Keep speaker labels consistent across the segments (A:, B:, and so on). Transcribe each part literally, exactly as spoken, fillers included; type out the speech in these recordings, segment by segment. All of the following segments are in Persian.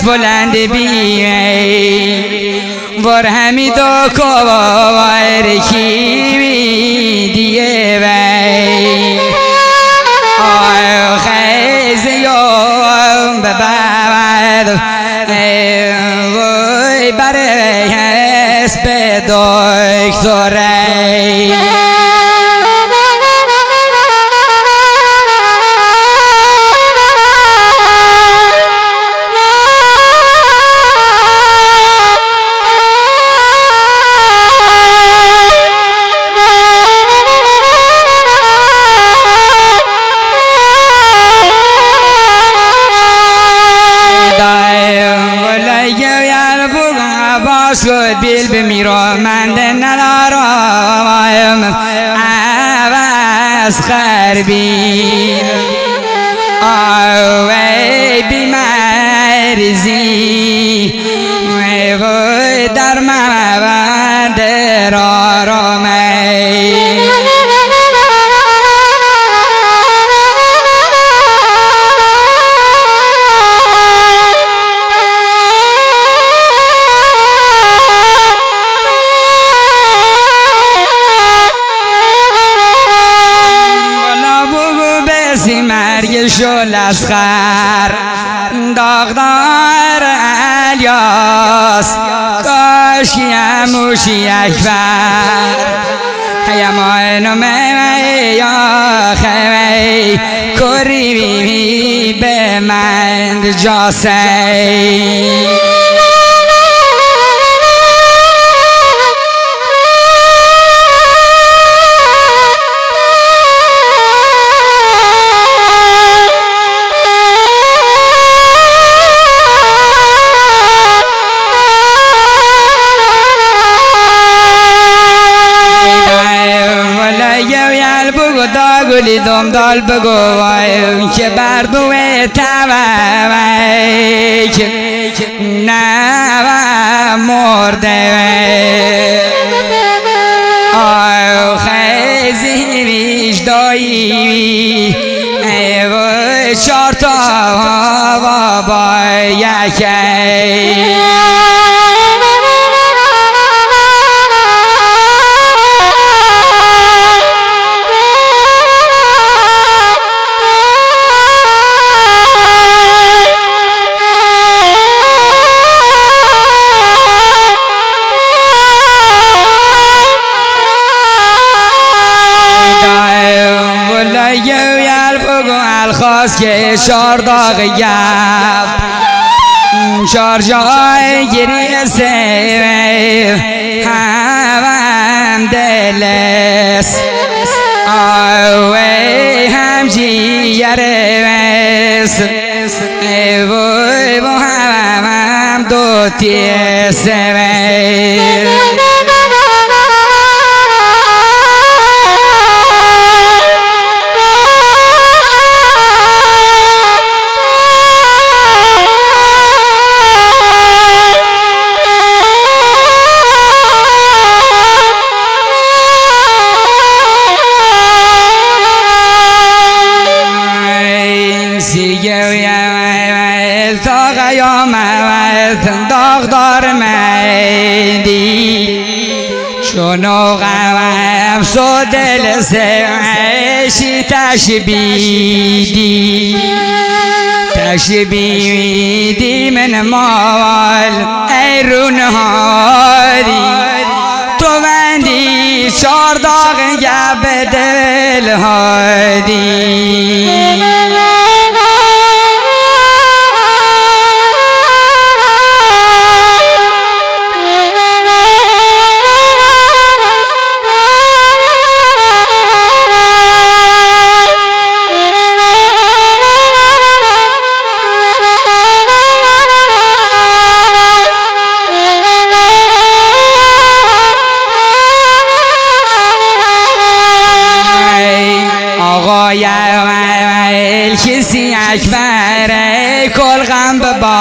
A: باز بلند بی ور همی دو کوار کی دیگه وی آی خیز یوم ببرد وی برای اسب دکتری شد بیل بمیرم من ندارم عوض خربی آوی بیمرزی وی در مبند رارامی مرگ شل اسخر داغدار الیاس کاشی اموشی اکبر هیمان می یا خوی کری بی به من جاسی گلی دم دال بگو که بردوه تاوه که نوه مرده آی خیزی ویش دایی و چار تا و با یکی خواست که چار داغ گب چار جای گریسه هم دلس آوی هم جیرس وی با هم هم دو تیسه تا قیامت داغدار میدی چونو غم سو دل سوشی تشبیدی تشبیدی من مال ایرون هادی تو بندی چار داغ گب دل هادی کسی اکبره کل غم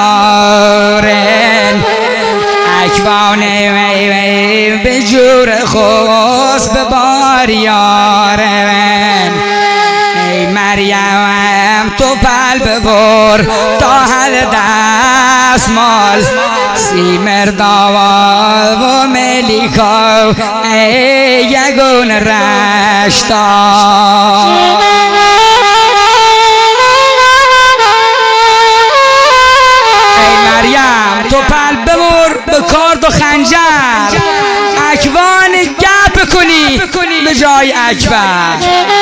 A: ببارن اکوانه وی وی به جور خوص ببار یارن ای مریم تو پل ببر تا حل دستمال سیمر داوال و ملیکا ای یگون رشتا ای مریم تو پل بمور به کارد و خنجر اکوان گپ کنی به جای اکبر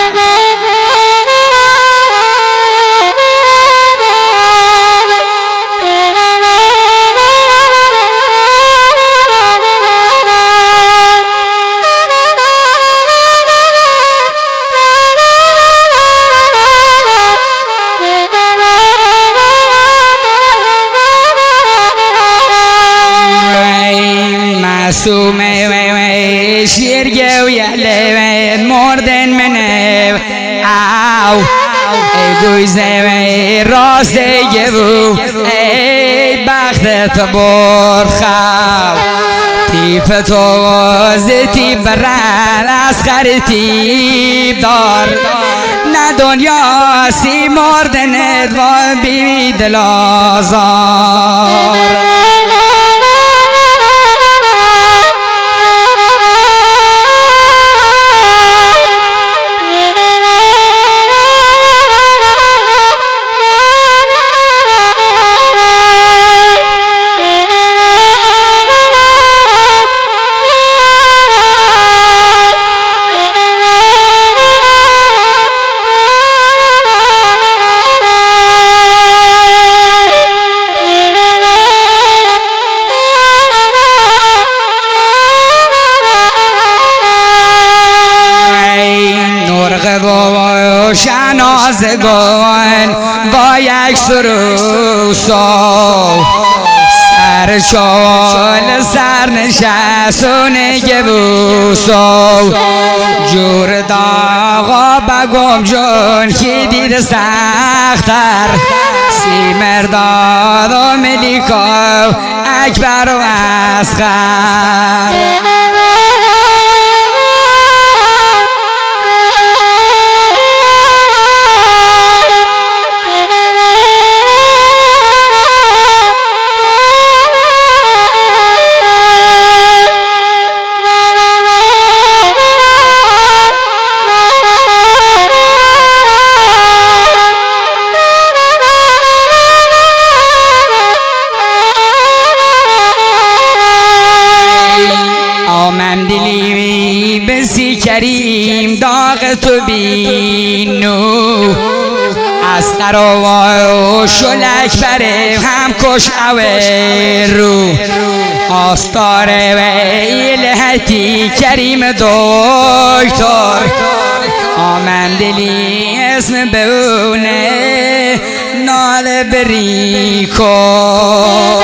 A: معصومه و شیرگه و یله مردن منه او ای گویزه و راسته گو ای بختت برخو تیف تو زیتی برن از خریتیب دار نه دنیا سی مردنت و بی دل آزار شنازگان با یک سروسو سر شال سر نشستون گبوسو جور داغا بگم جون کی دید سختر سیمر داد و ملیکا اکبر و اصغر دلی بسی کریم داغ تو بینو از قراوا شلک بره هم کش اوه رو آستاره و ایلهتی کریم دکتر آمن دلی اسم بونه نال بری کن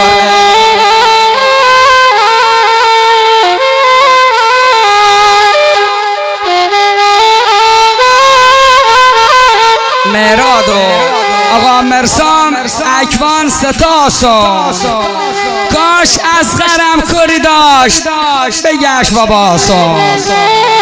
A: مرادو آقا مرسام اکوان ستاسو کاش از غرم کری داشت بگشت و باسو